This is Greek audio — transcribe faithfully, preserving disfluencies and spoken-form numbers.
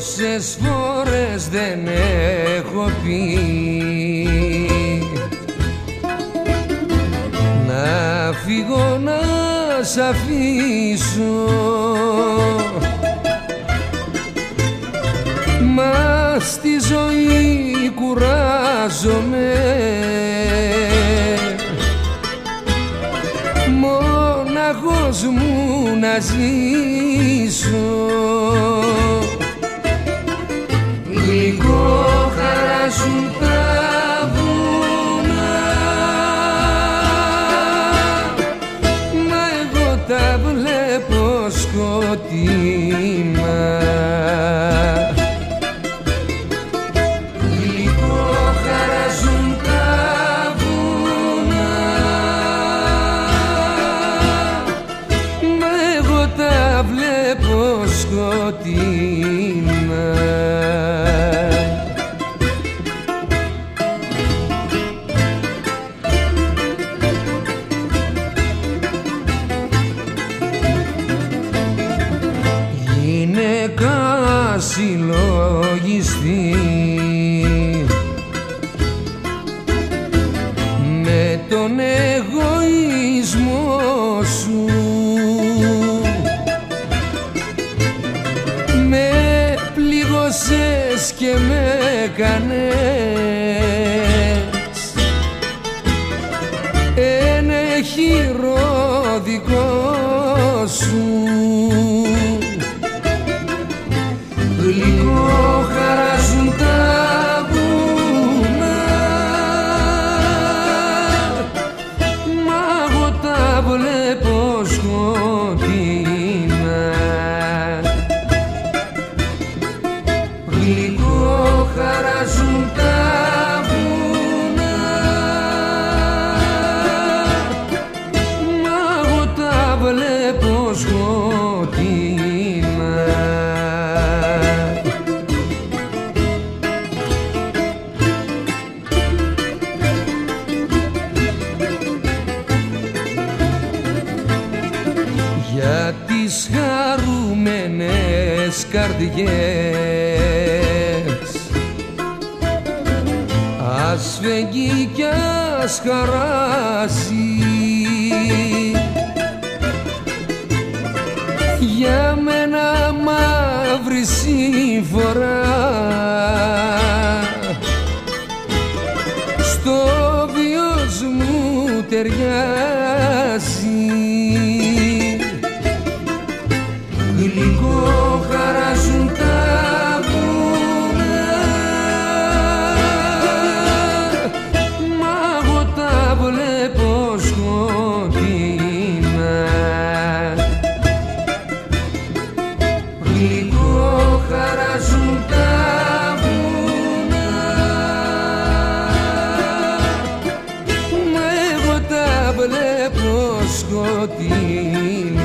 Πόσες φορές δεν έχω πει να φύγω να σ' αφήσω, μα στη ζωή κουράζομαι μοναχός μου να ζήσω. Γλυκό χαράζουν τα βουνά, μα εγώ τα βλέπω σκοτεινά. Γλυκό χαράζουν τα βουνά, μα εγώ τα βλέπω σκοτεινά. Γυναίκα συλλογιστή με τον εγωισμό σου, με πληγώσες και με κάνες ένα χειρό δικό σου. Γλυκό χαράζουν τα βουνά, μα εγώ τα βλέπω σκοτεινά. Γλυκό χαράζουν τα βουνά, μα εγώ τα βλέπω σκοτεινά. Για τις χαρούμενες καρδιές ας φεγγεί κι ας χαράσει, για μένα μαύρη συμφορά στο βιος μου ταιριάζει. Γλυκό χαράζουν τα βουνά, μα εγώ τα βλέπω σκοτεινά. Γλυκό χαράζουν τα βουνά, μα εγώ τα βλέπω σκοτεινά.